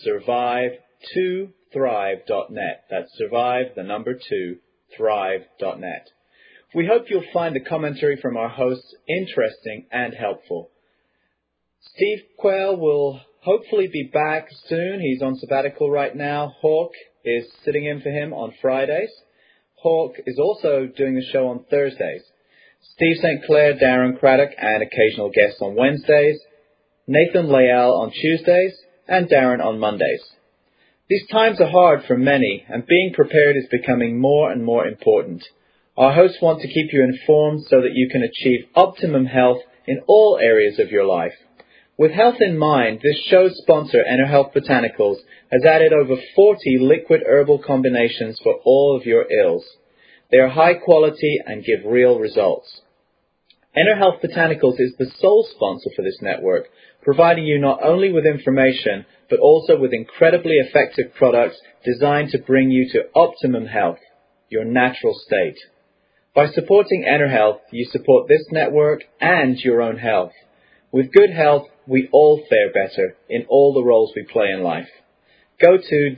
survive2thrive.net. That's survive, the number 2, thrive.net. We hope you'll find the commentary from our hosts interesting and helpful. Steve Quayle will hopefully be back soon. He's on sabbatical right now. Hawk is sitting in for him on Fridays. Hawk is also doing the show on Thursdays. Steve St. Clair, Darren Craddock, and occasional guests on Wednesdays. Nathan Leal on Tuesdays, and Darren on Mondays. These times are hard for many, and being prepared is becoming more and more important. Our hosts want to keep you informed so that you can achieve optimum health in all areas of your life. With health in mind, this show's sponsor, EnerHealth Botanicals, has added over 40 liquid herbal combinations for all of your ills. They are high quality and give real results. EnerHealth Botanicals is the sole sponsor for this network, providing you not only with information, but also with incredibly effective products designed to bring you to optimum health, your natural state. By supporting EnerHealth, you support this network and your own health. With good health, we all fare better in all the roles we play in life. Go to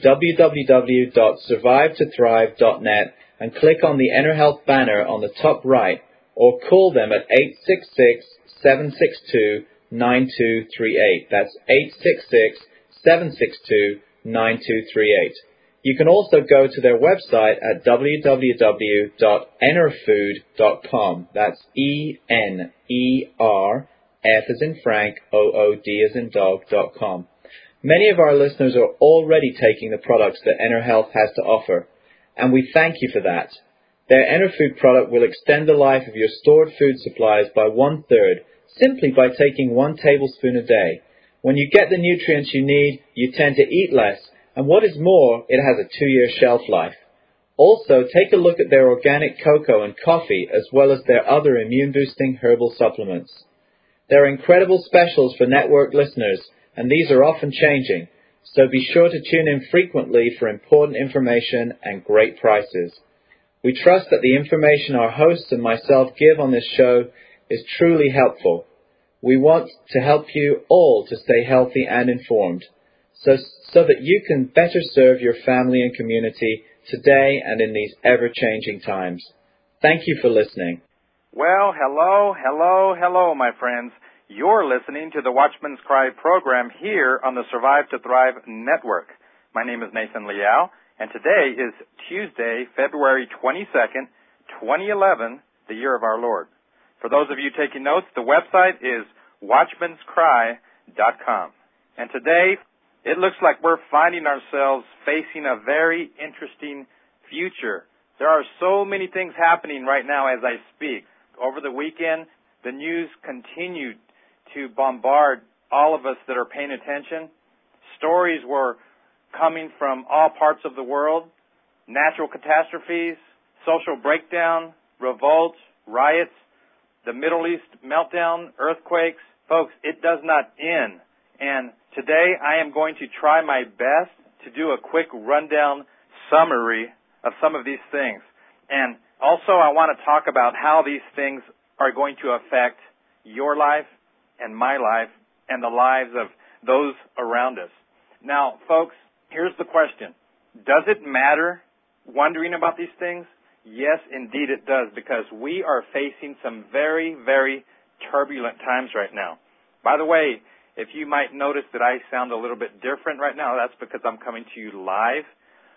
www.survivetothrive.net and click on the EnerHealth banner on the top right, or call them at 866-762-9238. That's 866-762-9238. You can also go to their website at www.enerfood.com. That's E-N-E-R, F as in Frank, O-O-D as in dog.com. Many of our listeners are already taking the products that EnerHealth has to offer, and we thank you for that. Their EnerFood product will extend the life of your stored food supplies by 1/3, simply by taking 1 tablespoon a day. When you get the nutrients you need, you tend to eat less, and what is more, it has a 2-year shelf life. Also, take a look at their organic cocoa and coffee, as well as their other immune-boosting herbal supplements. There are incredible specials for network listeners, and these are often changing, so be sure to tune in frequently for important information and great prices. We trust that the information our hosts and myself give on this show is truly helpful. We want to help you all to stay healthy and informed, so that you can better serve your family and community today and in these ever-changing times. Thank you for listening. Well, hello, my friends. You're listening to the Watchman's Cry program here on the Survive to Thrive Network. My name is Nathan Leal, and today is Tuesday, February 22nd, 2011, the year of our Lord. For those of you taking notes, the website is watchmanscry.com. And today, it looks like we're finding ourselves facing a very interesting future. There are so many things happening right now as I speak. Over the weekend, the news continued to bombard all of us that are paying attention. Stories were coming from all parts of the world. Natural catastrophes, social breakdown, revolts, riots, the Middle East meltdown, earthquakes. Folks, it does not end. And today I am going to try my best to do a quick rundown summary of some of these things. And also I want to talk about how these things are going to affect your life and my life and the lives of those around us. Now, folks, here's the question. Does it matter wondering about these things? Yes, indeed it does, because we are facing some very, very turbulent times right now. By the way, if you might notice that I sound a little bit different right now, that's because I'm coming to you live.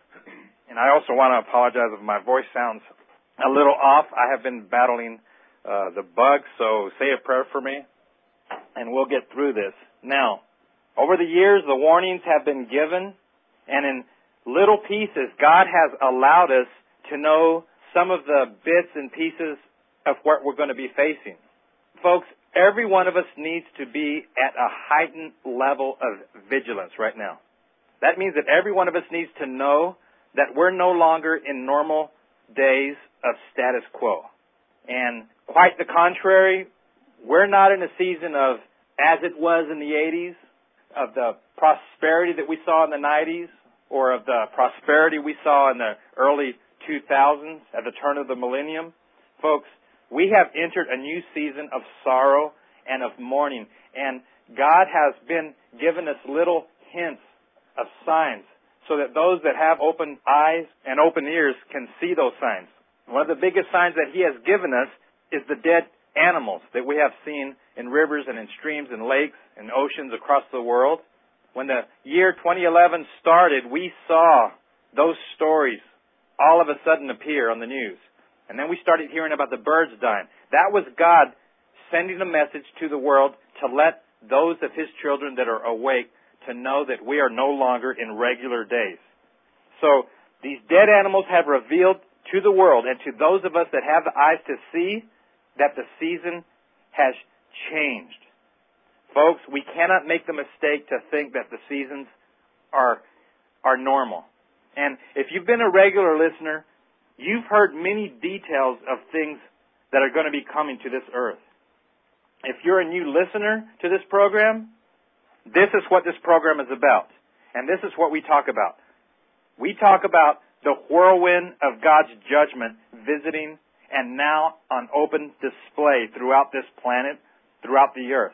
And I also want to apologize if my voice sounds a little off. I have been battling the bug, so say a prayer for me, and we'll get through this. Now, over the years, the warnings have been given, and in little pieces, God has allowed us to know some of the bits and pieces of what we're going to be facing. Folks, every one of us needs to be at a heightened level of vigilance right now. That means that every one of us needs to know that we're no longer in normal days of status quo. And quite the contrary, we're not in a season of as it was in the 80s, of the prosperity that we saw in the 90s, or of the prosperity we saw in the early 2000s at the turn of the millennium. Folks, we have entered a new season of sorrow and of mourning, and God has been giving us little hints of signs so that those that have open eyes and open ears can see those signs. One of the biggest signs that He has given us is the dead animals that we have seen in rivers and in streams and lakes and oceans across the world. When the year 2011 started, we saw those stories all of a sudden appear on the news. And then we started hearing about the birds dying. That was God sending a message to the world to let those of His children that are awake to know that we are no longer in regular days. So these dead animals have revealed to the world and to those of us that have the eyes to see that the season has changed. Folks, we cannot make the mistake to think that the seasons are normal. And if you've been a regular listener, you've heard many details of things that are going to be coming to this earth. If you're a new listener to this program, this is what this program is about. And this is what we talk about. We talk about the whirlwind of God's judgment visiting and now on open display throughout this planet, throughout the earth.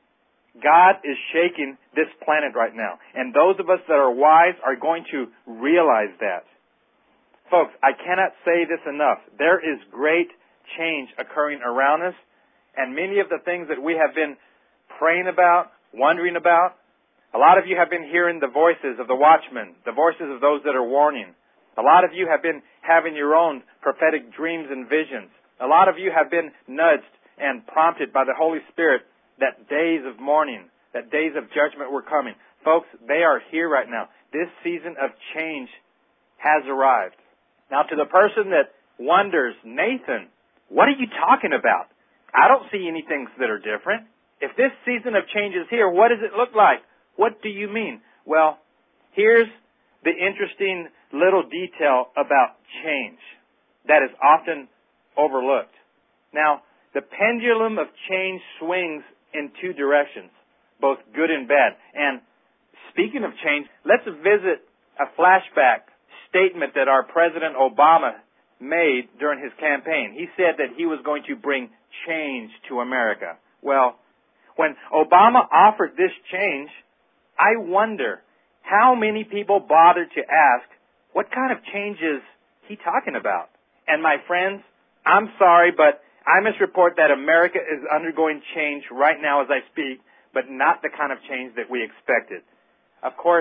God is shaking this planet right now. And those of us that are wise are going to realize that. Folks, I cannot say this enough. There is great change occurring around us. And many of the things that we have been praying about, wondering about, a lot of you have been hearing the voices of the watchmen, the voices of those that are warning. A lot of you have been having your own prophetic dreams and visions. A lot of you have been nudged and prompted by the Holy Spirit that days of mourning, that days of judgment were coming. Folks, they are here right now. This season of change has arrived. Now, to the person that wonders, Nathan, what are you talking about? I don't see any things that are different. If this season of change is here, what does it look like? What do you mean? Well, here's the interesting little detail about change that is often overlooked. Now, the pendulum of change swings in two directions, both good and bad. And speaking of change, let's visit a flashback statement that our President Obama made during his campaign. He said that he was going to bring change to America. Well, when Obama offered this change, I wonder how many people bothered to ask, what kind of change is he talking about? And my friends, I'm sorry, but I must report that America is undergoing change right now as I speak, but not the kind of change that we expected. Of course,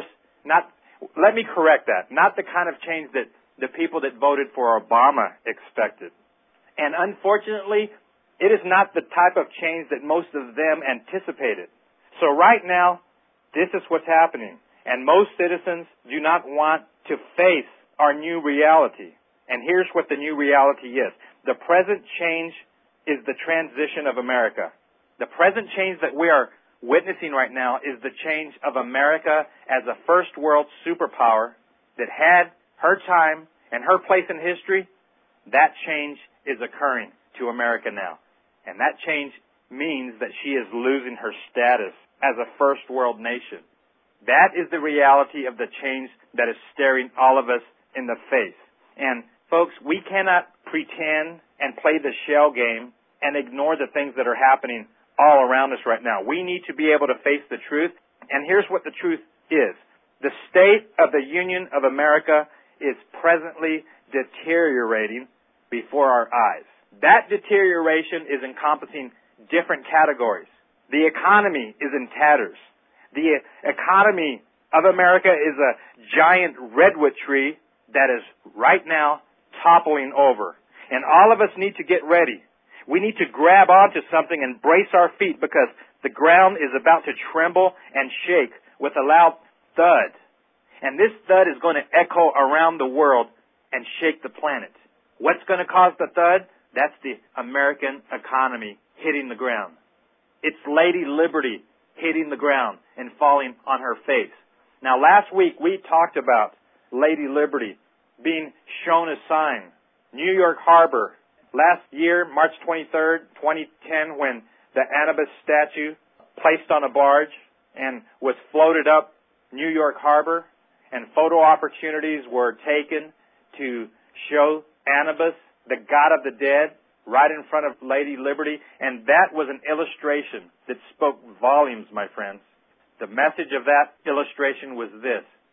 let me correct that, not the kind of change that the people that voted for Obama expected. And unfortunately, it is not the type of change that most of them anticipated. So right now, this is what's happening. And most citizens do not want to face our new reality. And here's what the new reality is. The present change is the transition of America. The present change that we are witnessing right now is the change of America as a first world superpower that had her time and her place in history. That change is occurring to America now. And that change means that she is losing her status as a first world nation. That is the reality of the change that is staring all of us in the face. And folks, we cannot pretend and play the shell game and ignore the things that are happening all around us right now. We need to be able to face the truth. And here's what the truth is. The state of the Union of America is presently deteriorating before our eyes. That deterioration is encompassing different categories. The economy is in tatters. The economy of America is a giant redwood tree that is right now toppling over. And all of us need to get ready. We need to grab onto something and brace our feet because the ground is about to tremble and shake with a loud thud. And this thud is going to echo around the world and shake the planet. What's going to cause the thud? That's the American economy hitting the ground. It's Lady Liberty hitting the ground and falling on her face. Now, last week we talked about Lady Liberty being shown a sign. New York Harbor. Last year, March 23rd, 2010, when the Anubis statue placed on a barge and was floated up New York Harbor, and photo opportunities were taken to show Anubis, the god of the dead, right in front of Lady Liberty, and that was an illustration that spoke volumes, my friends. The message of that illustration was this: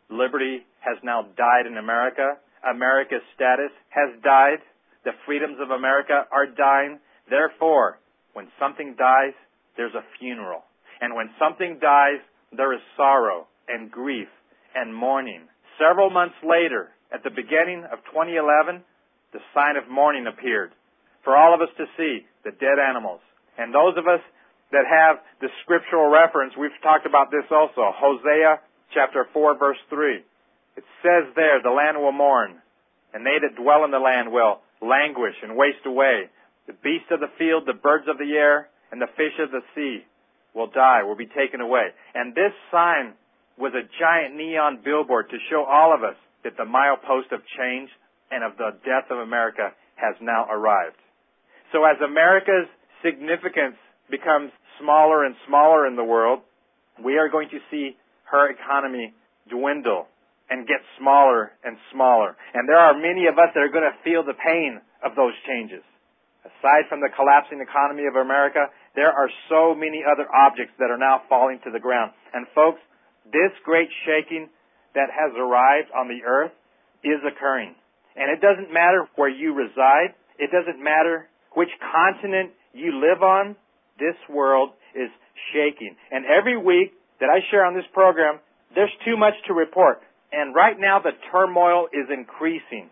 Liberty has now died in America. America's status has died. The freedoms of America are dying. Therefore, when something dies, there's a funeral. And when something dies, there is sorrow and grief and mourning. Several months later, at the beginning of 2011, the sign of mourning appeared for all of us to see, the dead animals. And those of us that have the scriptural reference, we've talked about this also, Hosea chapter 4, verse 3. It says there, the land will mourn, and they that dwell in the land will languish and waste away. The beasts of the field, the birds of the air, and the fish of the sea will die, will be taken away. And this sign was a giant neon billboard to show all of us that the milepost of change and of the death of America has now arrived. So as America's significance becomes smaller and smaller in the world, we are going to see her economy dwindle and get smaller and smaller. And there are many of us that are going to feel the pain of those changes. Aside from the collapsing economy of America, there are so many other objects that are now falling to the ground. And folks, this great shaking that has arrived on the earth is occurring. And it doesn't matter where you reside. It doesn't matter which continent you live on. This world is shaking. And every week that I share on this program, there's too much to report. And right now the turmoil is increasing.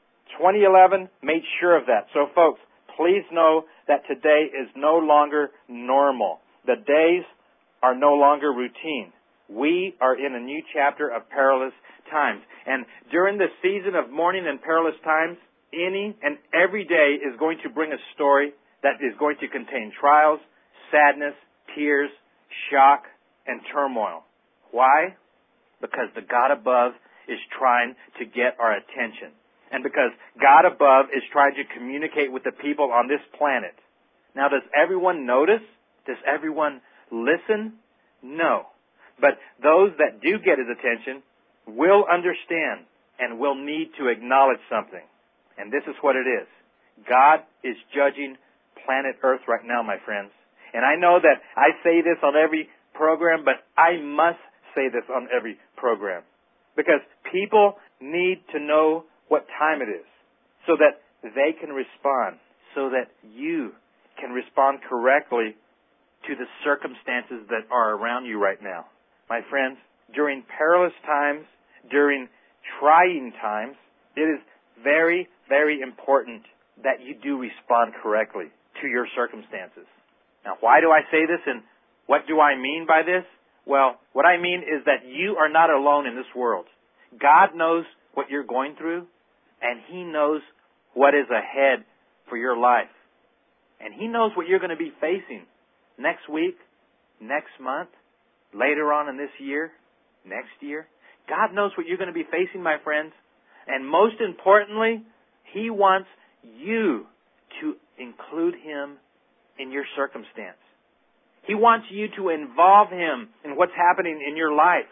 2011 made sure of that. So folks, please know that today is no longer normal. The days are no longer routine. We are in a new chapter of perilous times. And during the season of mourning and perilous times, any and every day is going to bring a story that is going to contain trials, sadness, tears, shock, and turmoil. Why? Because the God above is trying to get our attention. And because God above is trying to communicate with the people on this planet. Now, does everyone notice? Does everyone listen? No. But those that do get his attention will understand and will need to acknowledge something. And this is what it is. God is judging planet Earth right now, my friends. And I know that I say this on every program, but I must say this on every program. Because people need to know what time it is so that they can respond, so that you can respond correctly to the circumstances that are around you right now. My friends, during perilous times, during trying times, it is very, very important that you do respond correctly to your circumstances. Now, why do I say this and what do I mean by this? Well, what I mean is that you are not alone in this world. God knows what you're going through, and He knows what is ahead for your life. And He knows what you're going to be facing next week, next month, later on in this year, next year. God knows what you're going to be facing, my friends. And most importantly, He wants you to include Him in your circumstance. He wants you to involve Him in what's happening in your life.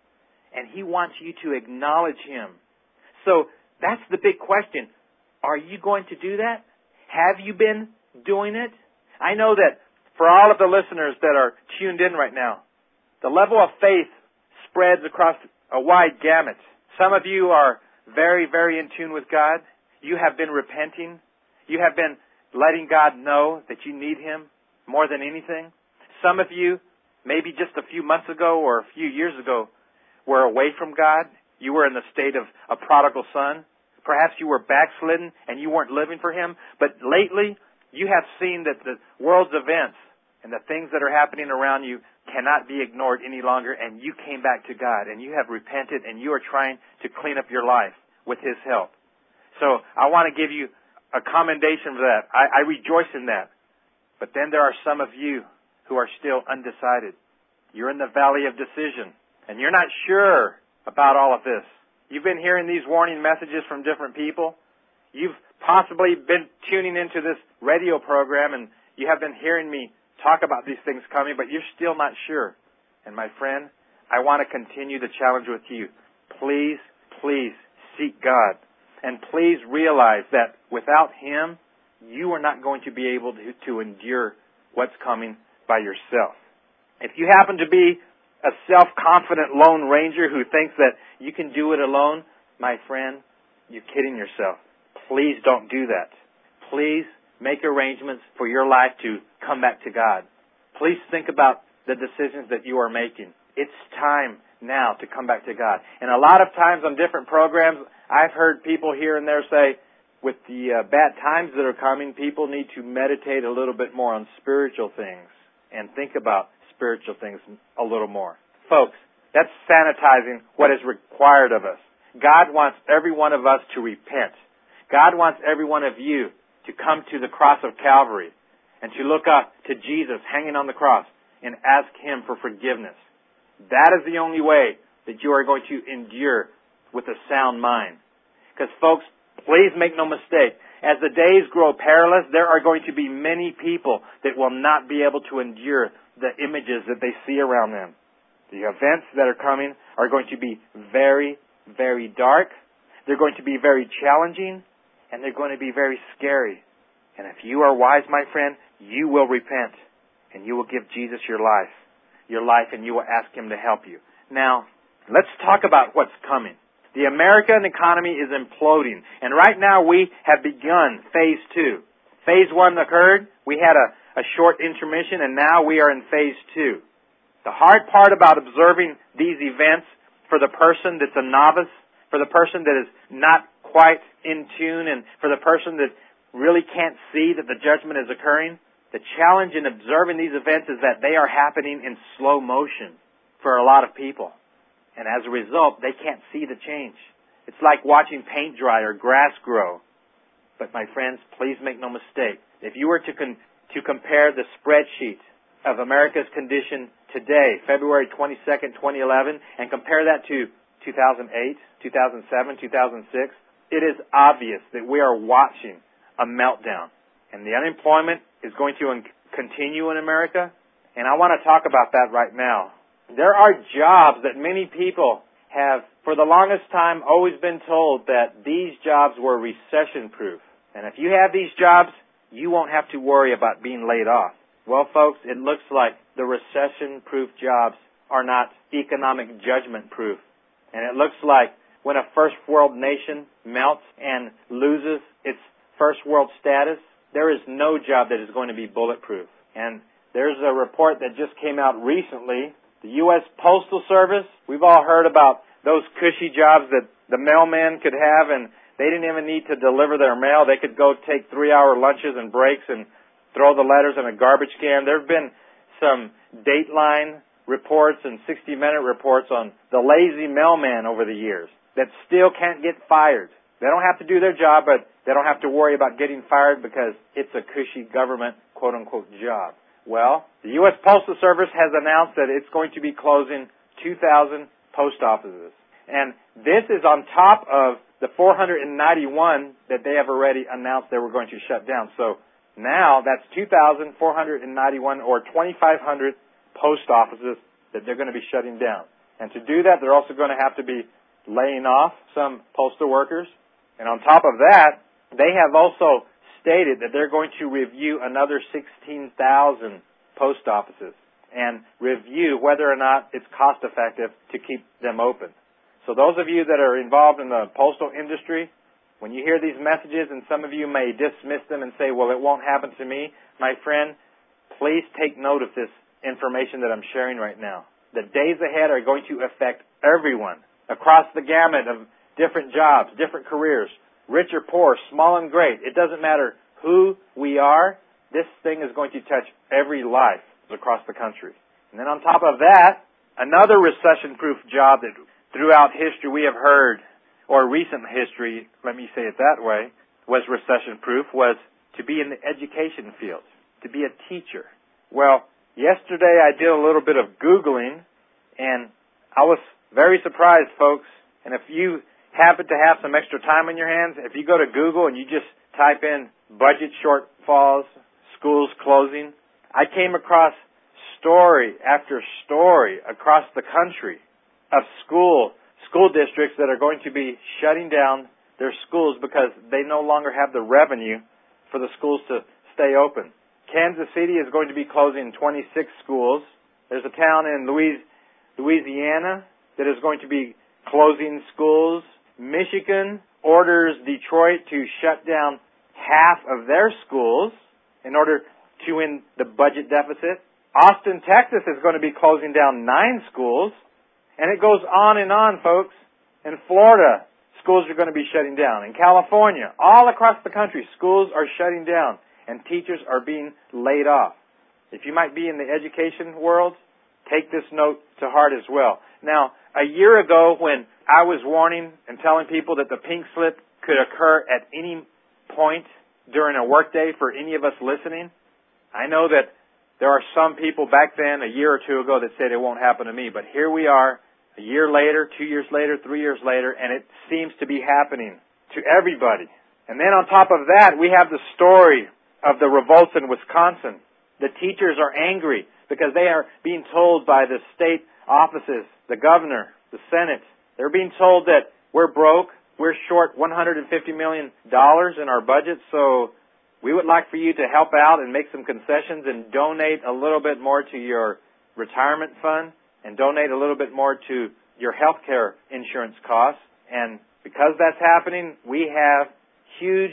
And He wants you to acknowledge Him. So that's the big question. Are you going to do that? Have you been doing it? I know that for all of the listeners that are tuned in right now, the level of faith spreads across a wide gamut. Some of you are very, very in tune with God. You have been repenting. You have been letting God know that you need Him more than anything. Some of you, maybe just a few months ago or a few years ago, were away from God. You were in the state of a prodigal son. Perhaps you were backslidden and you weren't living for Him. But lately, you have seen that the world's events and the things that are happening around you cannot be ignored any longer, and you came back to God, and you have repented, and you are trying to clean up your life with His help. So I want to give you a commendation for that. I rejoice in that. But then there are some of you who are still undecided. You're in the valley of decision, and you're not sure about all of this. You've been hearing these warning messages from different people. You've possibly been tuning into this radio program, and you have been hearing me talk about these things coming, but you're still not sure. And my friend, I want to continue the challenge with you. Please, please seek God. And please realize that without Him, you are not going to be able to endure what's coming by yourself. If you happen to be a self-confident Lone Ranger who thinks that you can do it alone, my friend, you're kidding yourself. Please don't do that. Please make arrangements for your life to come back to God. Please think about the decisions that you are making. It's time now to come back to God. And a lot of times on different programs, I've heard people here and there say, with the bad times that are coming, people need to meditate a little bit more on spiritual things and think about spiritual things a little more. Folks, that's sanitizing what is required of us. God wants every one of us to repent. God wants every one of you to come to the cross of Calvary and to look up to Jesus hanging on the cross and ask Him for forgiveness. That is the only way that you are going to endure with a sound mind. Because folks, please make no mistake, as the days grow perilous, there are going to be many people that will not be able to endure the images that they see around them. The events that are coming are going to be very, very dark. They're going to be very challenging, and they're going to be very scary. And if you are wise, my friend, you will repent, and you will give Jesus your life, and you will ask Him to help you. Now, let's talk about what's coming. The American economy is imploding, and right now we have begun Phase 2. Phase 1 occurred, we had a short intermission, and now we are in Phase 2. The hard part about observing these events for the person that's a novice, for the person that is not quite in tune, and for the person that really can't see that the judgment is occurring, the challenge in observing these events is that they are happening in slow motion for a lot of people. And as a result, they can't see the change. It's like watching paint dry or grass grow. But my friends, please make no mistake. If you were to compare the spreadsheet of America's condition today, February 22nd, 2011, and compare that to 2008, 2007, 2006, it is obvious that we are watching a meltdown. And the unemployment is going to continue in America. And I want to talk about that right now. There are jobs that many people have, for the longest time, always been told that these jobs were recession-proof. And if you have these jobs, you won't have to worry about being laid off. Well, folks, it looks like the recession-proof jobs are not economic judgment-proof. And it looks like when a first-world nation melts and loses its first-world status, there is no job that is going to be bulletproof. And there's a report that just came out recently. The U.S. Postal Service, we've all heard about those cushy jobs that the mailman could have, and they didn't even need to deliver their mail. They could go take 3-hour lunches and breaks and throw the letters in a garbage can. There have been some Dateline reports and 60-minute reports on the lazy mailman over the years that still can't get fired. They don't have to do their job, but they don't have to worry about getting fired because it's a cushy government, quote-unquote, job. Well, the U.S. Postal Service has announced that it's going to be closing 2,000 post offices. And this is on top of the 491 that they have already announced they were going to shut down. So now that's 2,491 or 2,500 post offices that they're going to be shutting down. And to do that, they're also going to have to be laying off some postal workers. And on top of that, they have also stated that they're going to review another 16,000 post offices and review whether or not it's cost effective to keep them open. So those of you that are involved in the postal industry, when you hear these messages, and some of you may dismiss them and say, well, it won't happen to me, my friend, please take note of this information that I'm sharing right now. The days ahead are going to affect everyone across the gamut of different jobs, different careers, rich or poor, small and great. It doesn't matter who we are. This thing is going to touch every life across the country. And then on top of that, another recession-proof job that throughout history we have heard, or recent history, let me say it that way, was recession-proof, was to be in the education field, to be a teacher. Well, yesterday I did a little bit of Googling, and I was very surprised, folks. And if you happen to have some extra time on your hands, if you go to Google and you just type in budget shortfalls, schools closing, I came across story after story across the country of school districts that are going to be shutting down their schools because they no longer have the revenue for the schools to stay open. Kansas City is going to be closing 26 schools. There's a town in Louisiana that is going to be closing schools. Michigan orders Detroit to shut down half of their schools in order to end the budget deficit. Austin, Texas is going to be closing down 9 schools. And it goes on, folks. In Florida, schools are going to be shutting down. In California, all across the country, schools are shutting down and teachers are being laid off. If you might be in the education world, take this note to heart as well. Now, a year ago when I was warning and telling people that the pink slip could occur at any point during a workday for any of us listening, I know that there are some people back then, a year or two ago, that said it won't happen to me. But here we are, a year later, 2 years later, 3 years later, and it seems to be happening to everybody. And then on top of that, we have the story of the revolts in Wisconsin. The teachers are angry because they are being told by the state offices, the governor, the Senate, they're being told that we're broke, we're short $150 million in our budget, so we would like for you to help out and make some concessions and donate a little bit more to your retirement fund and donate a little bit more to your health care insurance costs. And because that's happening, we have huge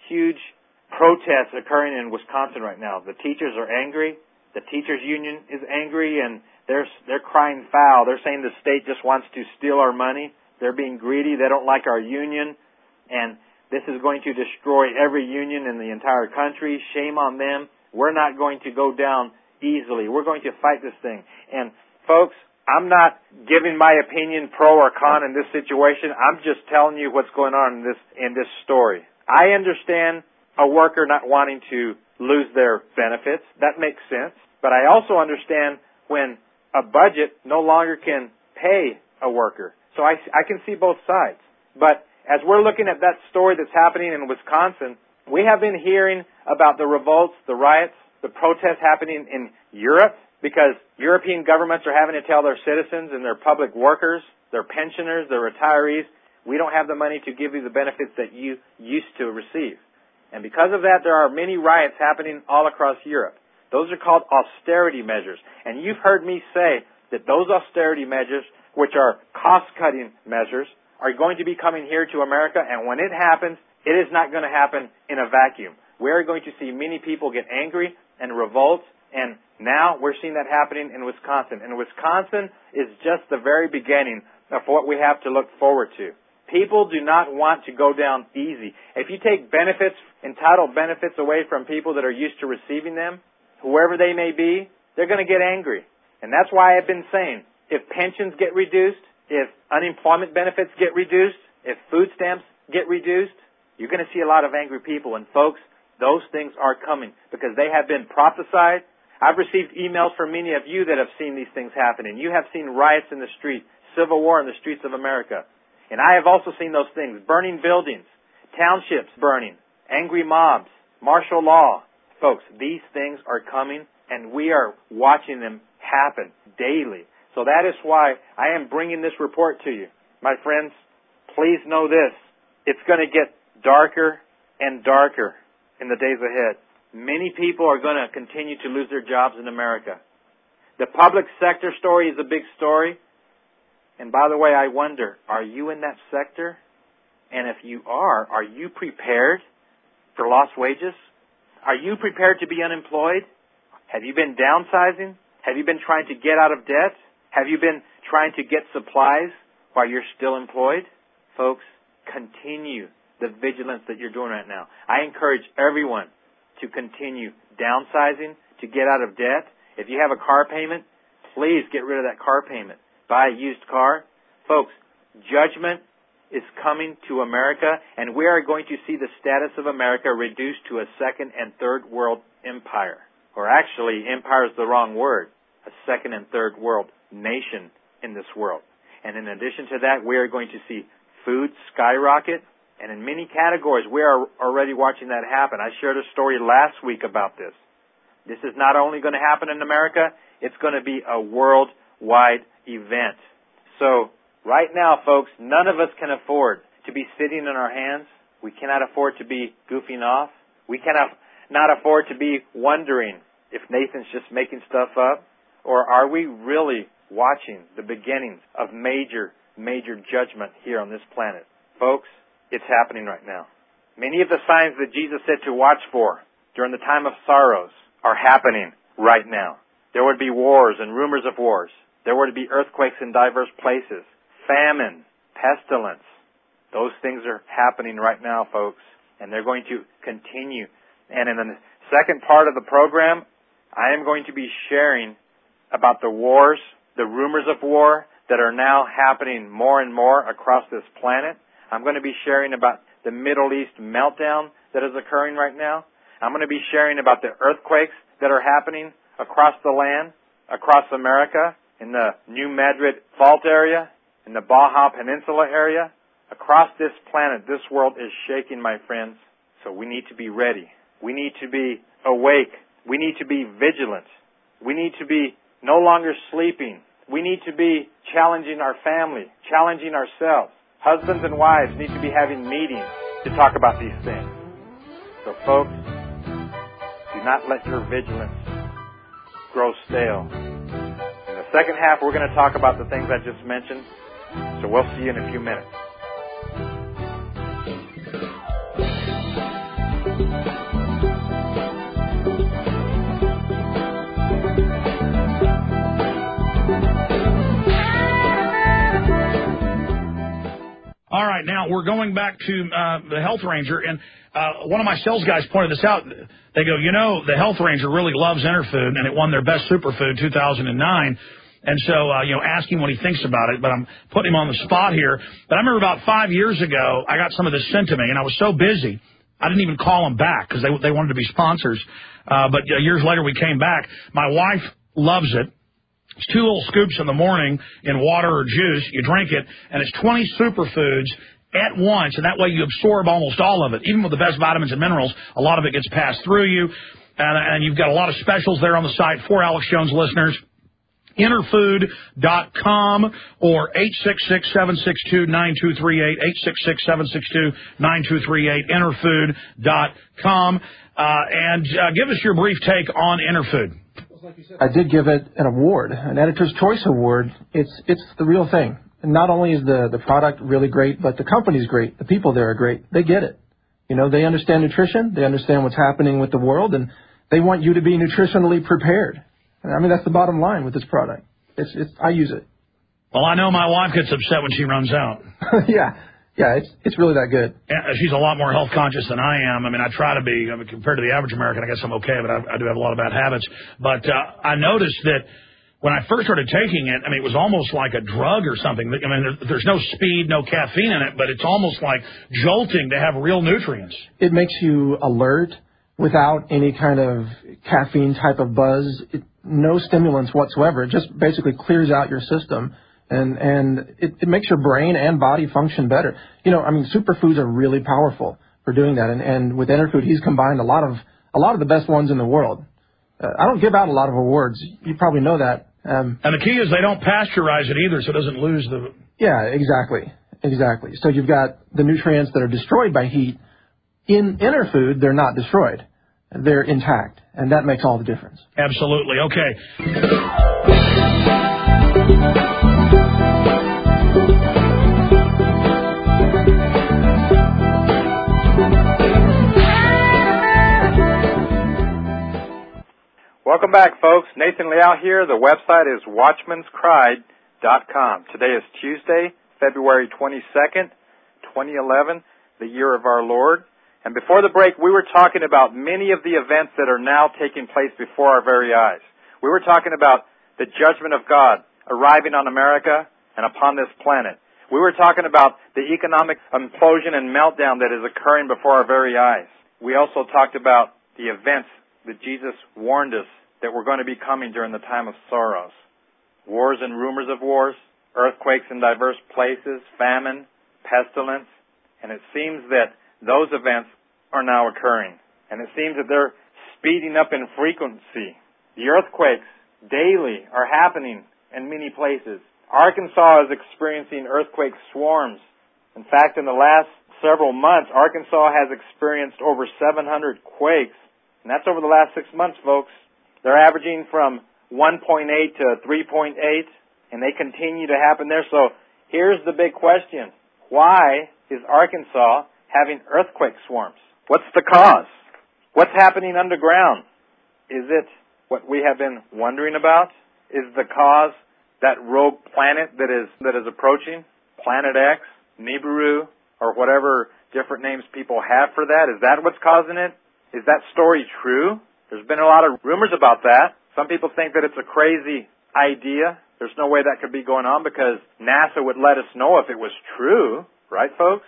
protests occurring in Wisconsin right now. The teachers are angry. The teachers union is angry, and they're crying foul. They're saying the state just wants to steal our money. They're being greedy. They don't like our union, and this is going to destroy every union in the entire country. Shame on them. We're not going to go down easily. We're going to fight this thing. And folks, I'm not giving my opinion pro or con in this situation. I'm just telling you what's going on in this story. I understand a worker not wanting to lose their benefits. That makes sense. But I also understand when a budget no longer can pay a worker. So I can see both sides. But as we're looking at that story that's happening in Wisconsin, we have been hearing about the revolts, the riots, the protests happening in Europe because European governments are having to tell their citizens and their public workers, their pensioners, their retirees, we don't have the money to give you the benefits that you used to receive. And because of that, there are many riots happening all across Europe. Those are called austerity measures. And you've heard me say that those austerity measures, which are cost-cutting measures, are going to be coming here to America, and when it happens, it is not going to happen in a vacuum. We're going to see many people get angry and revolt, and now we're seeing that happening in Wisconsin. And Wisconsin is just the very beginning of what we have to look forward to. People do not want to go down easy. If you take benefits, entitled benefits away from people that are used to receiving them, whoever they may be, they're going to get angry. And that's why I've been saying, if pensions get reduced, if unemployment benefits get reduced, if food stamps get reduced, you're going to see a lot of angry people. And folks, those things are coming because they have been prophesied. I've received emails from many of you that have seen these things happening. You have seen riots in the street, civil war in the streets of America. And I have also seen those things, burning buildings, townships burning, angry mobs, martial law. Folks, these things are coming, and we are watching them happen daily. So that is why I am bringing this report to you. My friends, please know this. It's going to get darker and darker in the days ahead. Many people are going to continue to lose their jobs in America. The public sector story is a big story. And by the way, I wonder, are you in that sector? And if you are you prepared for lost wages? Are you prepared to be unemployed? Have you been downsizing? Have you been trying to get out of debt? Have you been trying to get supplies while you're still employed? Folks, continue the vigilance that you're doing right now. I encourage everyone to continue downsizing, to get out of debt. If you have a car payment, please get rid of that car payment. Buy a used car. Folks, judgment is coming to America, and we are going to see the status of America reduced to a second and third world empire. Or actually, empire is the wrong word. A second and third world nation in this world. And in addition to that, we are going to see food skyrocket. And in many categories, we are already watching that happen. I shared a story last week about this. This is not only going to happen in America, it's going to be a worldwide event. So, right now, folks, none of us can afford to be sitting in our hands. We cannot afford to be goofing off. We cannot not afford to be wondering if Nathan's just making stuff up, or are we really watching the beginnings of major judgment here on this planet. Folks, it's happening right now. Many of the signs that Jesus said to watch for during the time of sorrows are happening right now. There would be wars and rumors of wars. There were to be earthquakes in diverse places, famine, pestilence. Those things are happening right now, folks, and they're going to continue. And in the second part of the program, I am going to be sharing about the wars, the rumors of war that are now happening more and more across this planet. I'm going to be sharing about the Middle East meltdown that is occurring right now. I'm going to be sharing about the earthquakes that are happening across the land, across America, in the New Madrid Fault area, in the Baja Peninsula area. Across this planet, this world is shaking, my friends. So we need to be ready. We need to be awake. We need to be vigilant. We need to be no longer sleeping. We need to be challenging our family, challenging ourselves. Husbands and wives need to be having meetings to talk about these things. So folks, do not let your vigilance grow stale. In the second half, we're going to talk about the things I just mentioned. So we'll see you in a few minutes. All right, now we're going back to the Health Ranger, and one of my sales guys pointed this out. They go, the Health Ranger really loves Interfood, and it won their Best Superfood 2009. And so, ask him what he thinks about it, but I'm putting him on the spot here. But I remember about 5 years ago, I got some of this sent to me, and I was so busy, I didn't even call them back because they wanted to be sponsors. But years later, we came back. My wife loves it. It's 2 little scoops in the morning in water or juice. You drink it, and it's 20 superfoods at once, and that way you absorb almost all of it. Even with the best vitamins and minerals, a lot of it gets passed through you. And you've got a lot of specials there on the site for Alex Jones listeners. Interfood.com or 866-762-9238, 866-762-9238, Interfood.com. And give us your brief take on Interfood. I did give it an award, an Editor's Choice Award. It's the real thing. And not only is the product really great, but the company's great. The people there are great. They get it. They understand nutrition. They understand what's happening with the world, and they want you to be nutritionally prepared. I mean, that's the bottom line with this product. I use it. Well, I know my wife gets upset when she runs out. Yeah, it's really that good. She's a lot more health conscious than I am. I mean, I try to be. Compared to the average American, I guess I'm okay, but I do have a lot of bad habits. But I noticed that when I first started taking it, it was almost like a drug or something. I mean, there's no speed, no caffeine in it, but it's almost like jolting to have real nutrients. It makes you alert without any kind of caffeine type of buzz. No stimulants whatsoever. It just basically clears out your system. And it makes your brain and body function better. Superfoods are really powerful for doing that. And with Interfood, he's combined a lot of the best ones in the world. I don't give out a lot of awards. You probably know that. And the key is they don't pasteurize it either, so it doesn't lose the... Yeah, exactly. So you've got the nutrients that are destroyed by heat. In Interfood, they're not destroyed. They're intact. And that makes all the difference. Absolutely. Okay. Welcome back, folks. Nathan Liao here. The website is watchmanscry.com. Today is Tuesday, February 22nd, 2011, the year of our Lord. And before the break, we were talking about many of the events that are now taking place before our very eyes. We were talking about the judgment of God arriving on America and upon this planet. We were talking about the economic implosion and meltdown that is occurring before our very eyes. We also talked about the events that Jesus warned us that were going to be coming during the time of sorrows. Wars and rumors of wars, earthquakes in diverse places, famine, pestilence, and it seems that those events are now occurring. And it seems that they're speeding up in frequency. The earthquakes daily are happening in many places. Arkansas is experiencing earthquake swarms. In fact, in the last several months, Arkansas has experienced over 700 quakes. And that's over the last 6 months, folks. They're averaging from 1.8 to 3.8. and they continue to happen there. So here's the big question. Why is Arkansas having earthquake swarms? What's the cause? What's happening underground? Is it what we have been wondering about? Is the cause that rogue planet that is approaching? Planet X, Nibiru, or whatever different names people have for that? Is that what's causing it? Is that story true? There's been a lot of rumors about that. Some people think that it's a crazy idea. There's no way that could be going on because NASA would let us know if it was true, right, folks?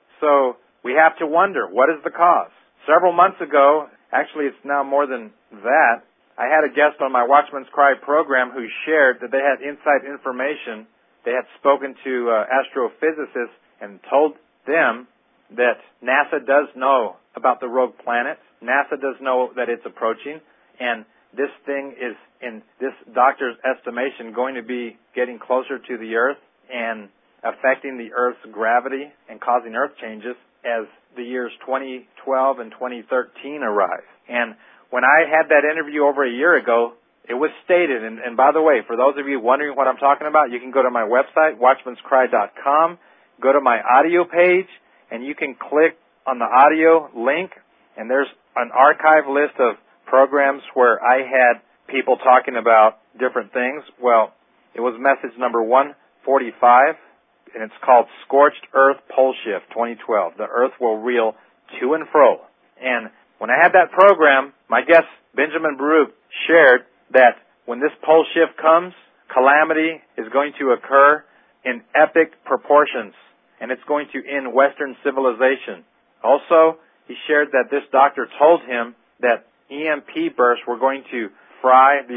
So we have to wonder, what is the cause? Several months ago, actually it's now more than that, I had a guest on my Watchman's Cry program who shared that they had inside information. They had spoken to astrophysicists and told them that NASA does know about the rogue planet. NASA does know that it's approaching, and this thing is, in this doctor's estimation, going to be getting closer to the Earth and affecting the Earth's gravity and causing Earth changes as the years 2012 and 2013 arrive. And when I had that interview over a year ago, it was stated, and by the way, for those of you wondering what I'm talking about, you can go to my website, watchmanscry.com, go to my audio page, and you can click on the audio link, and there's an archive list of programs where I had people talking about different things. Well, it was message number 145, and it's called Scorched Earth Pole Shift 2012. The Earth will reel to and fro. And when I had that program, my guest, Benjamin Baruch, shared that when this pole shift comes, calamity is going to occur in epic proportions, and it's going to end Western civilization. Also, he shared that this doctor told him that EMP bursts were going to fry the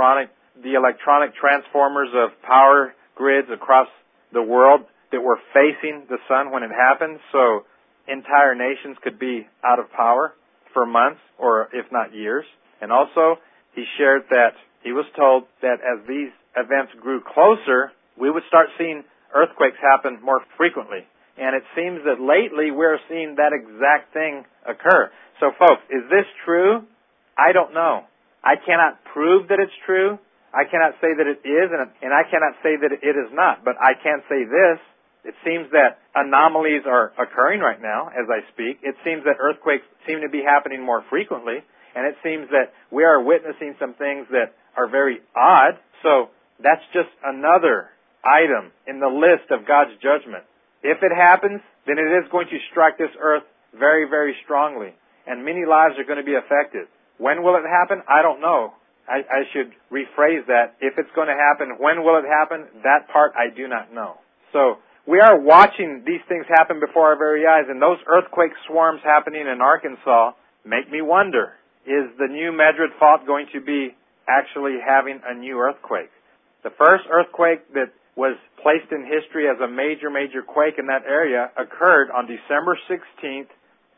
electronic transformers of power grids across the world that were facing the sun when it happened, so entire nations could be out of power for months or if not years. And also, he shared that he was told that as these events grew closer, we would start seeing earthquakes happen more frequently. And it seems that lately we're seeing that exact thing occur. So folks, is this true? I don't know. I cannot prove that it's true. I cannot say that it is, and I cannot say that it is not. But I can say this. It seems that anomalies are occurring right now as I speak. It seems that earthquakes seem to be happening more frequently. And it seems that we are witnessing some things that are very odd. So that's just another item in the list of God's judgment. If it happens, then it is going to strike this earth very, very strongly. And many lives are going to be affected. When will it happen? I don't know. I should rephrase that. If it's going to happen, when will it happen? That part I do not know. So we are watching these things happen before our very eyes. And those earthquake swarms happening in Arkansas make me wonder, is the new Madrid fault going to be actually having a new earthquake? The first earthquake that was placed in history as a major, major quake in that area occurred on December 16th,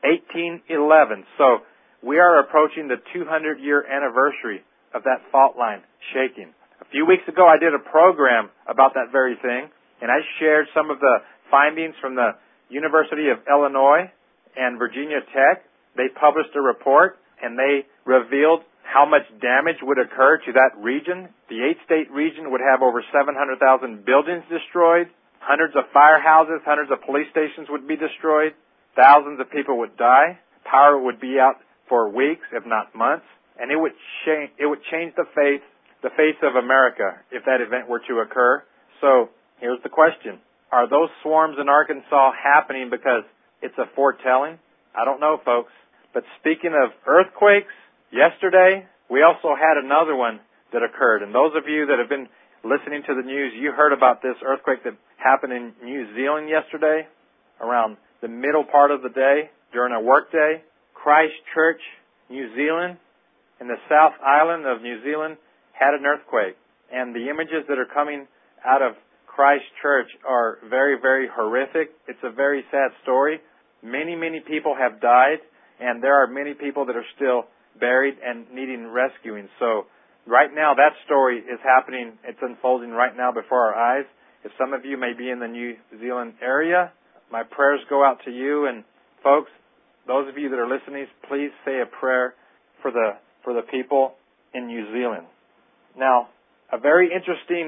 1811. So we are approaching the 200-year anniversary of that fault line shaking. A few weeks ago, I did a program about that very thing, and I shared some of the findings from the University of Illinois and Virginia Tech. They published a report, and they revealed how much damage would occur to that region. The 8-state region would have over 700,000 buildings destroyed, hundreds of firehouses, hundreds of police stations would be destroyed, thousands of people would die, power would be out for weeks, if not months, and it would change the face of America if that event were to occur. So here's the question. Are those swarms in Arkansas happening because it's a foretelling? I don't know, folks. But speaking of earthquakes, yesterday we also had another one that occurred. And those of you that have been listening to the news, you heard about this earthquake that happened in New Zealand yesterday around the middle part of the day during a work day. Christchurch, New Zealand, in the South Island of New Zealand, had an earthquake. And the images that are coming out of Christchurch are very, very horrific. It's a very sad story. Many, many people have died, and there are many people that are still buried and needing rescuing. So right now that story is happening. It's unfolding right now before our eyes. If some of you may be in the New Zealand area, my prayers go out to you. And folks, those of you that are listening, please say a prayer for the people in New Zealand. Now, a very interesting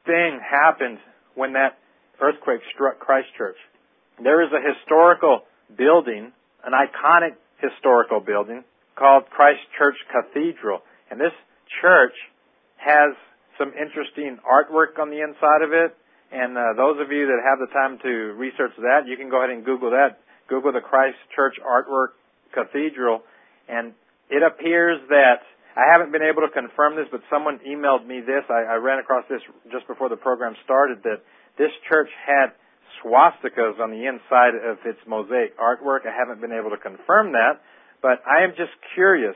thing happened when that earthquake struck Christchurch. There is a historical building, an iconic historical building, called Christchurch Cathedral. And this church has some interesting artwork on the inside of it. And those of you that have the time to research that, you can go ahead and Google that. Google the Christchurch Artwork Cathedral. And it appears that, I haven't been able to confirm this, but someone emailed me this. I ran across this just before the program started, that this church had swastikas on the inside of its mosaic artwork. I haven't been able to confirm that, but I am just curious.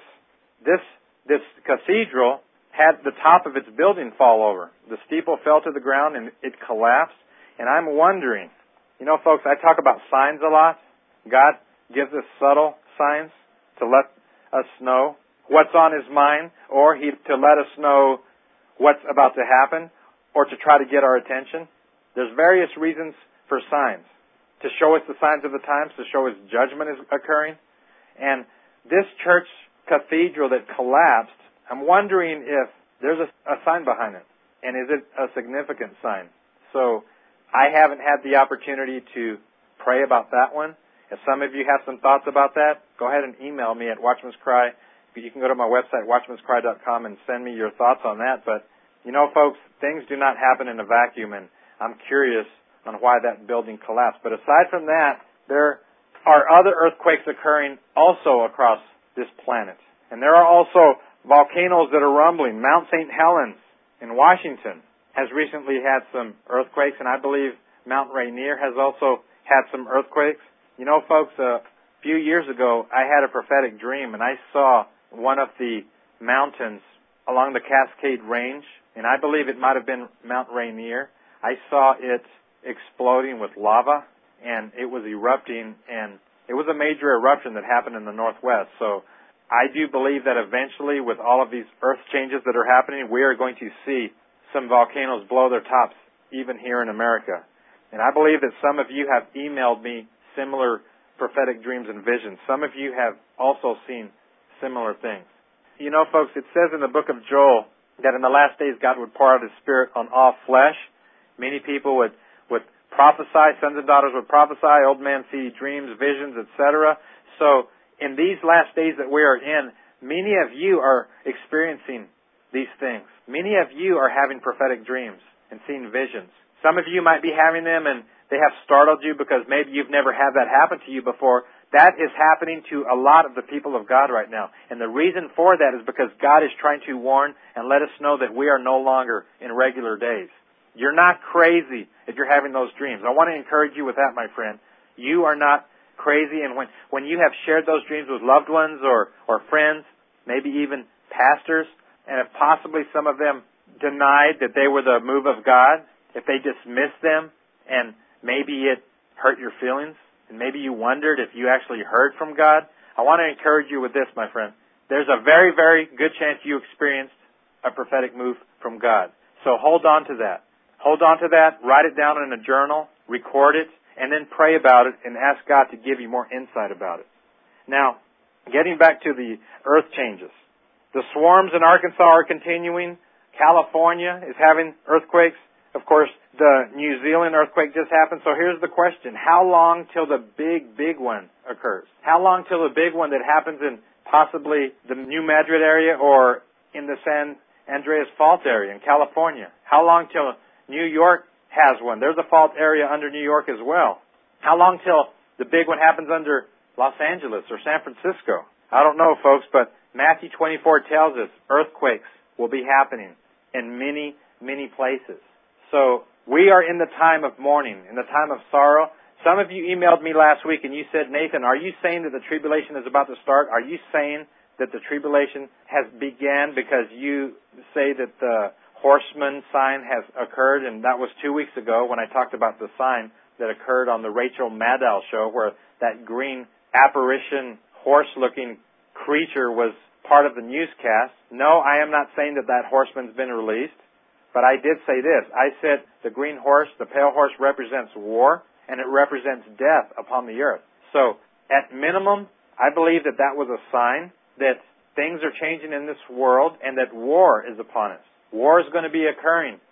This cathedral had the top of its building fall over. The steeple fell to the ground and it collapsed. And I'm wondering, you know, folks, I talk about signs a lot. God gives us subtle signs to let us know what's on His mind, or to let us know what's about to happen, or to try to get our attention. There's various reasons for signs. To show us the signs of the times, to show us judgment is occurring. And this church cathedral that collapsed, I'm wondering if there's a sign behind it. And is it a significant sign? So I haven't had the opportunity to pray about that one. If some of you have some thoughts about that, go ahead and email me at Watchman's Cry. You can go to my website, watchmanscry.com, and send me your thoughts on that. But, you know, folks, things do not happen in a vacuum, and I'm curious on why that building collapsed. But aside from that, there are other earthquakes occurring also across this planet. And there are also volcanoes that are rumbling. Mount St. Helens in Washington has recently had some earthquakes, and I believe Mount Rainier has also had some earthquakes. You know, folks, a few years ago, I had a prophetic dream, and I saw one of the mountains along the Cascade Range, and I believe it might have been Mount Rainier. I saw it exploding with lava, and it was erupting, and it was a major eruption that happened in the Northwest. So I do believe that eventually, with all of these earth changes that are happening, we are going to see some volcanoes blow their tops, even here in America. And I believe that some of you have emailed me similar prophetic dreams and visions. Some of you have also seen similar things. You know, folks, it says in the book of Joel that in the last days God would pour out His Spirit on all flesh. Many people would prophesy, sons and daughters would prophesy, old men see dreams, visions, etc. So in these last days that we are in, many of you are experiencing these things. Many of you are having prophetic dreams and seeing visions. Some of you might be having them and they have startled you because maybe you've never had that happen to you before. That is happening to a lot of the people of God right now. And the reason for that is because God is trying to warn and let us know that we are no longer in regular days. You're not crazy if you're having those dreams. I want to encourage you with that, my friend. You are not crazy. And when you have shared those dreams with loved ones or friends, maybe even pastors, and if possibly some of them denied that they were the move of God, if they dismissed them and maybe it hurt your feelings, and maybe you wondered if you actually heard from God, I want to encourage you with this, my friend. There's a very, very good chance you experienced a prophetic move from God. So hold on to that. Hold on to that, write it down in a journal, record it, and then pray about it and ask God to give you more insight about it. Now, getting back to the earth changes. The swarms in Arkansas are continuing. California is having earthquakes. Of course, the New Zealand earthquake just happened. So here's the question. How long till the big one occurs? How long till the big one that happens in possibly the New Madrid area or in the San Andreas Fault area in California? How long till New York has one? There's a fault area under New York as well. How long till the big one happens under Los Angeles or San Francisco? I don't know, folks, but Matthew 24 tells us earthquakes will be happening in many, many places. So we are in the time of mourning, in the time of sorrow. Some of you emailed me last week and you said, Nathan, are you saying that the tribulation is about to start? Are you saying that the tribulation has began because you say that the horseman sign has occurred? And that was 2 weeks ago when I talked about the sign that occurred on the Rachel Maddow show where that green apparition horse-looking creature was part of the newscast. No, I am not saying that that horseman's been released. But I did say this. I said the green horse, the pale horse, represents war, and it represents death upon the earth. So, at minimum, I believe that that was a sign that things are changing in this world and that war is upon us. War is going to be occurring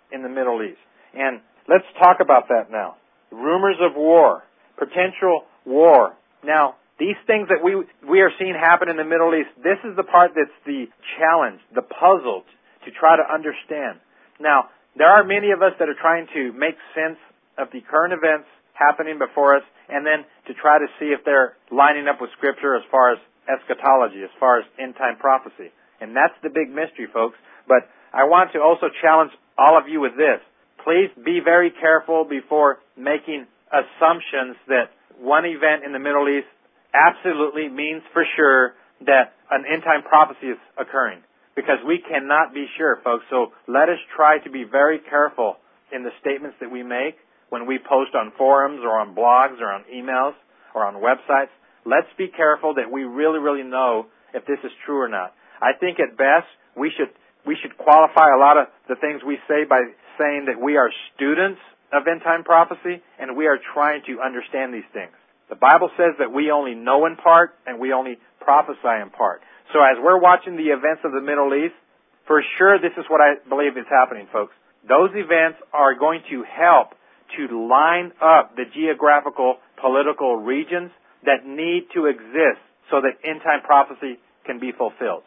in the Middle East. And let's talk about that now. Rumors of war, potential war. Now, these things that we are seeing happen in the Middle East, this is the part that's the challenge, the puzzle to try to understand. Now, there are many of us that are trying to make sense of the current events happening before us and then to try to see if they're lining up with Scripture as far as eschatology, as far as end-time prophecy. And that's the big mystery, folks. But I want to also challenge all of you with this. Please be very careful before making assumptions that one event in the Middle East absolutely means for sure that an end-time prophecy is occurring. Because we cannot be sure, folks. So let us try to be very careful in the statements that we make when we post on forums or on blogs or on emails or on websites. Let's be careful that we really, really know if this is true or not. I think at best we should qualify a lot of the things we say by saying that we are students of end-time prophecy and we are trying to understand these things. The Bible says that we only know in part and we only prophesy in part. So as we're watching the events of the Middle East, for sure this is what I believe is happening, folks. Those events are going to help to line up the geographical, political regions that need to exist so that end-time prophecy can be fulfilled.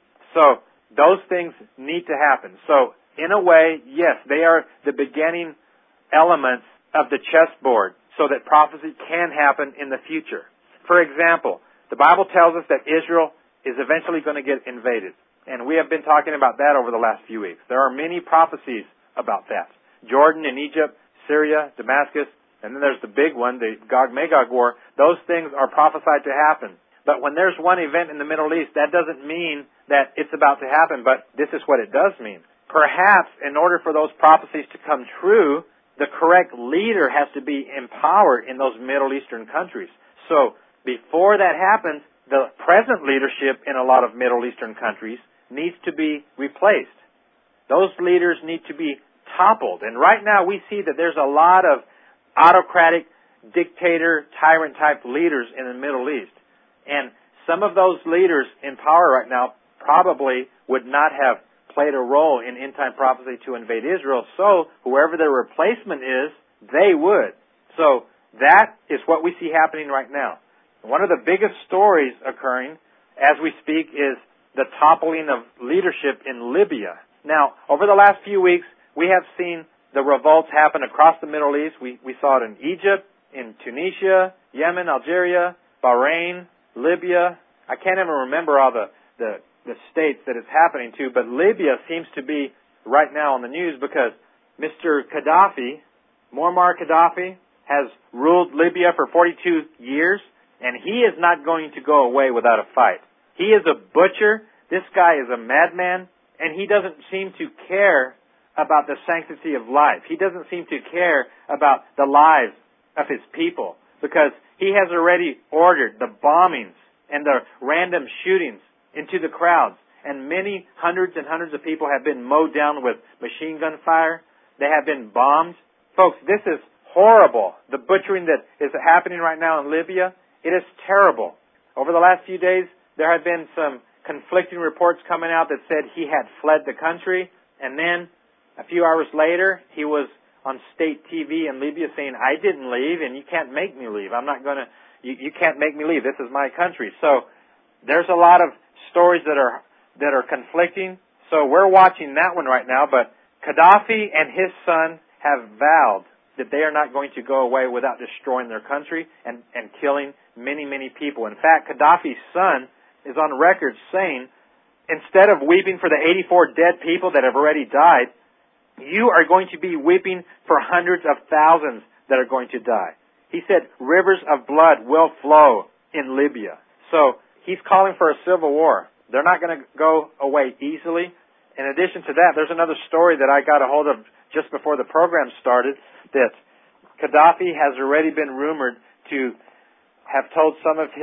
So those things need to happen. So in a way, yes, they are the beginning elements of the chessboard so that prophecy can happen in the future. For example, the Bible tells us that Israel is eventually going to get invaded. And we have been talking about that over the last few weeks. There are many prophecies about that. Jordan and Egypt, Syria, Damascus, and then there's the big one, the Gog-Magog war. Those things are prophesied to happen. But when there's one event in the Middle East, that doesn't mean that it's about to happen, but this is what it does mean. Perhaps in order for those prophecies to come true, the correct leader has to be empowered in those Middle Eastern countries. So before that happens, the present leadership in a lot of Middle Eastern countries needs to be replaced. Those leaders need to be toppled. And right now we see that there's a lot of autocratic, dictator, tyrant-type leaders in the Middle East. And some of those leaders in power right now probably would not have played a role in end-time prophecy to invade Israel. So whoever their replacement is, they would. So that is what we see happening right now. One of the biggest stories occurring as we speak is the toppling of leadership in Libya. Now, over the last few weeks, we have seen the revolts happen across the Middle East. We saw it in Egypt, in Tunisia, Yemen, Algeria, Bahrain, Libya. I can't even remember all the states that it's happening to, but Libya seems to be right now on the news because Mr. Gaddafi, Muammar Gaddafi, has ruled Libya for 42 years, and he is not going to go away without a fight. He is a butcher. This guy is a madman, and he doesn't seem to care about the sanctity of life. He doesn't seem to care about the lives of his people because he has already ordered the bombings and the random shootings into the crowds, and many hundreds and hundreds of people have been mowed down with machine gun fire. They have been bombed. Folks, this is horrible. The butchering that is happening right now in Libya, it is terrible. Over the last few days, there have been some conflicting reports coming out that said he had fled the country, and then a few hours later, he was on state TV in Libya saying, I didn't leave, and you can't make me leave. I'm not going to, you can't make me leave. This is my country. So there's a lot of stories that are conflicting. So we're watching that one right now, but Gaddafi and his son have vowed that they are not going to go away without destroying their country and killing many, many people. In fact, Gaddafi's son is on record saying, instead of weeping for the 84 dead people that have already died, you are going to be weeping for hundreds of thousands that are going to die. He said rivers of blood will flow in Libya. So he's calling for a civil war. They're not going to go away easily. In addition to that, there's another story that I got a hold of just before the program started that Gaddafi has already been rumored to have told some of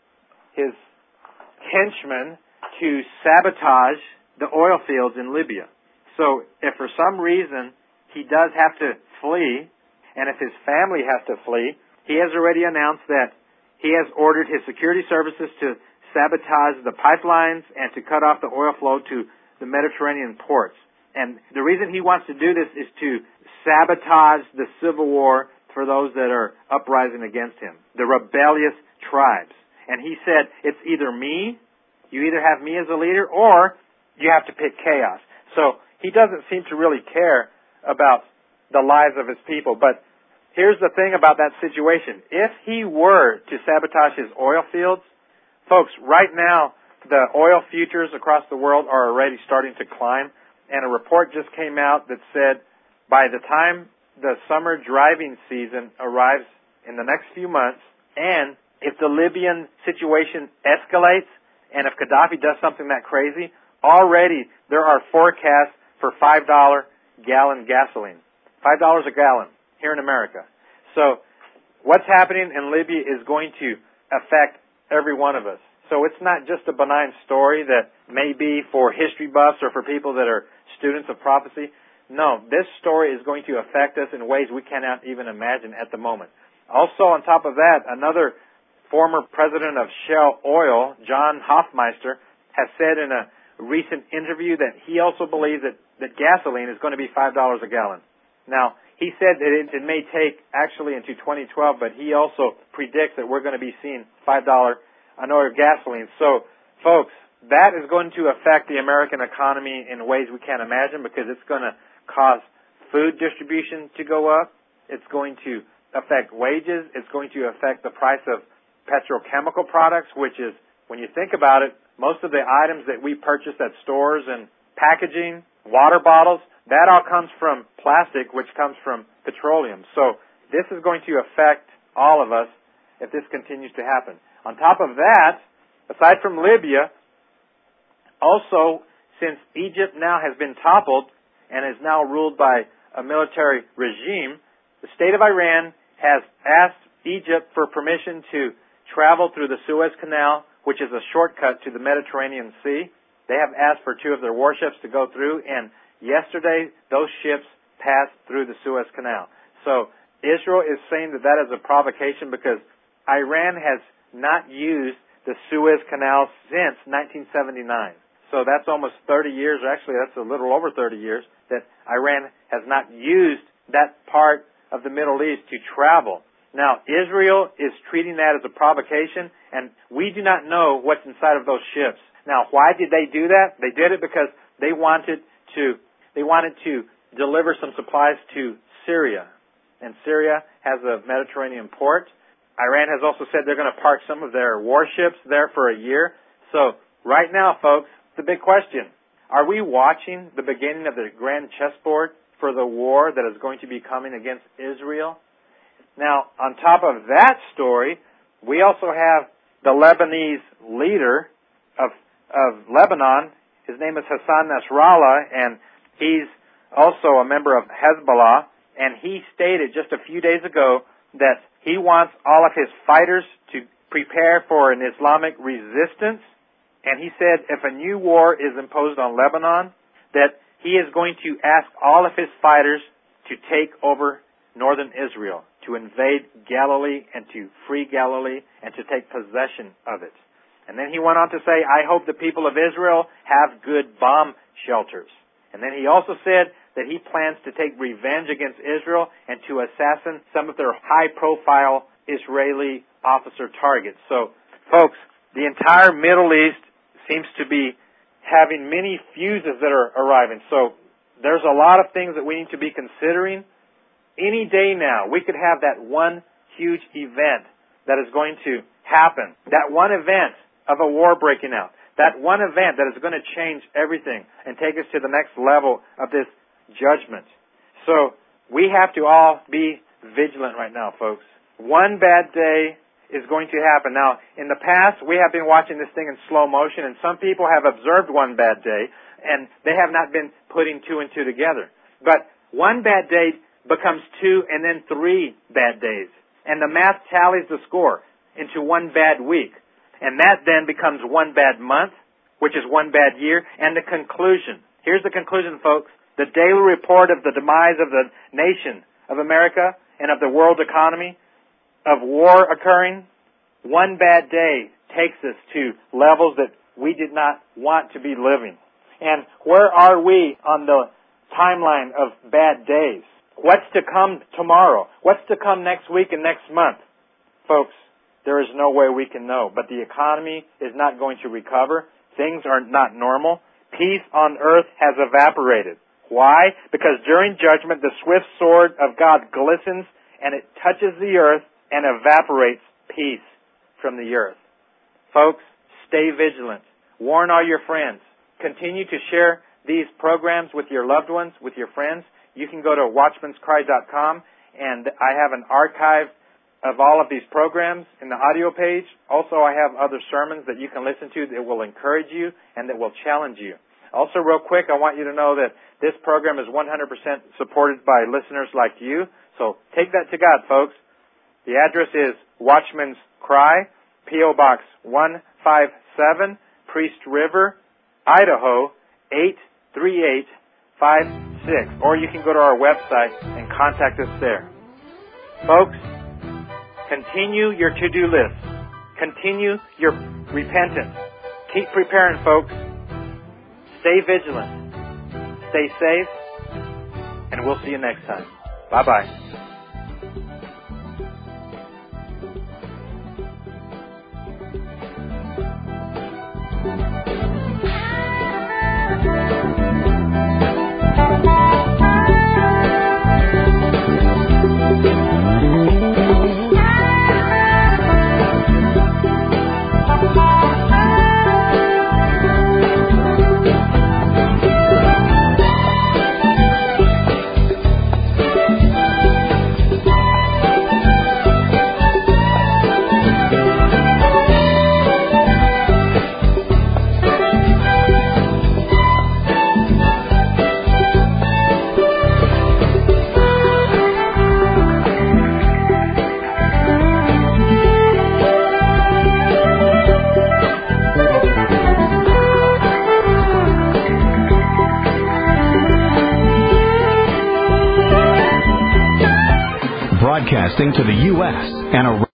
his henchmen to sabotage the oil fields in Libya. So if for some reason he does have to flee, and if his family has to flee, he has already announced that he has ordered his security services to sabotage the pipelines and to cut off the oil flow to the Mediterranean ports. And the reason he wants to do this is to sabotage the civil war for those that are uprising against him, the rebellious tribes. And he said, it's either me, you either have me as a leader, or you have to pick chaos. So he doesn't seem to really care about the lives of his people. But here's the thing about that situation. If he were to sabotage his oil fields, folks, right now, the oil futures across the world are already starting to climb. And a report just came out that said by the time the summer driving season arrives in the next few months, and if the Libyan situation escalates, and if Gaddafi does something that crazy, already there are forecasts for $5 gallon gasoline. $5 a gallon here in America. So what's happening in Libya is going to affect every one of us. So it's not just a benign story that may be for history buffs or for people that are students of prophecy. No, this story is going to affect us in ways we cannot even imagine at the moment. Also, on top of that, another former president of Shell Oil, John Hofmeister, has said in a recent interview that he also believes that gasoline is going to be $5 a gallon. Now, he said that it may take actually into 2012, but he also predicts that we're going to be seeing $5 an oil gasoline. So, folks, that is going to affect the American economy in ways we can't imagine because it's going to cause food distribution to go up. It's going to affect wages. It's going to affect the price of petrochemical products, which is, when you think about it, most of the items that we purchase at stores and packaging, water bottles, that all comes from plastic, which comes from petroleum. So this is going to affect all of us if this continues to happen. On top of that, aside from Libya, also, since Egypt now has been toppled and is now ruled by a military regime, the state of Iran has asked Egypt for permission to travel through the Suez Canal, which is a shortcut to the Mediterranean Sea. They have asked for 2 of their warships to go through, and yesterday those ships passed through the Suez Canal. So Israel is saying that that is a provocation because Iran has not used the Suez Canal since 1979. So that's almost 30 years, or actually that's a little over 30 years, that Iran has not used that part of the Middle East to travel. Now, Israel is treating that as a provocation, and we do not know what's inside of those ships. Now, why did they do that? They did it because they wanted to deliver some supplies to Syria. And Syria has a Mediterranean port. Iran has also said they're going to park some of their warships there for a year. So, right now, folks, the big question, are we watching the beginning of the grand chessboard for the war that is going to be coming against Israel? Now, on top of that story, we also have the Lebanese leader of Lebanon. His name is Hassan Nasrallah, and he's also a member of Hezbollah. And he stated just a few days ago that he wants all of his fighters to prepare for an Islamic resistance. And he said if a new war is imposed on Lebanon, that he is going to ask all of his fighters to take over northern Israel, to invade Galilee and to free Galilee and to take possession of it. And then he went on to say, I hope the people of Israel have good bomb shelters. And then he also said that he plans to take revenge against Israel and to assassinate some of their high-profile Israeli officer targets. So, folks, the entire Middle East seems to be having many fuses that are arriving. So there's a lot of things that we need to be considering. Any day now, we could have that one huge event that is going to happen. That one event of a war breaking out. That one event that is going to change everything and take us to the next level of this judgment. So we have to all be vigilant right now, folks. One bad day is going to happen. Now, in the past, we have been watching this thing in slow motion, and some people have observed one bad day, and they have not been putting 2 and 2 together. But one bad day becomes 2 and then 3 bad days. And the math tallies the score into one bad week. And that then becomes one bad month, which is one bad year, and the conclusion. Here's the conclusion, folks. The daily report of the demise of the nation of America and of the world economy, of war occurring, one bad day takes us to levels that we did not want to be living. And where are we on the timeline of bad days. What's to come tomorrow? What's to come next week and next month? Folks, there is no way we can know, but the economy is not going to recover. Things are not normal. Peace on earth has evaporated. Why? Because during judgment, the swift sword of God glistens and it touches the earth and evaporates peace from the earth. Folks, stay vigilant. Warn all your friends. Continue to share these programs with your loved ones, with your friends. You can go to watchmanscry.com, and I have an archive of all of these programs in the audio page. Also, I have other sermons that you can listen to that will encourage you and that will challenge you. Also, real quick, I want you to know that this program is 100% supported by listeners like you. So take that to God, folks. The address is Watchman's Cry, P.O. Box 157, Priest River, Idaho 83856. Or you can go to our website and contact us there. Folks, continue your to-do list. Continue your repentance. Keep preparing, folks. Stay vigilant. Stay safe. And we'll see you next time. Bye-bye. Broadcasting to the U.S. and around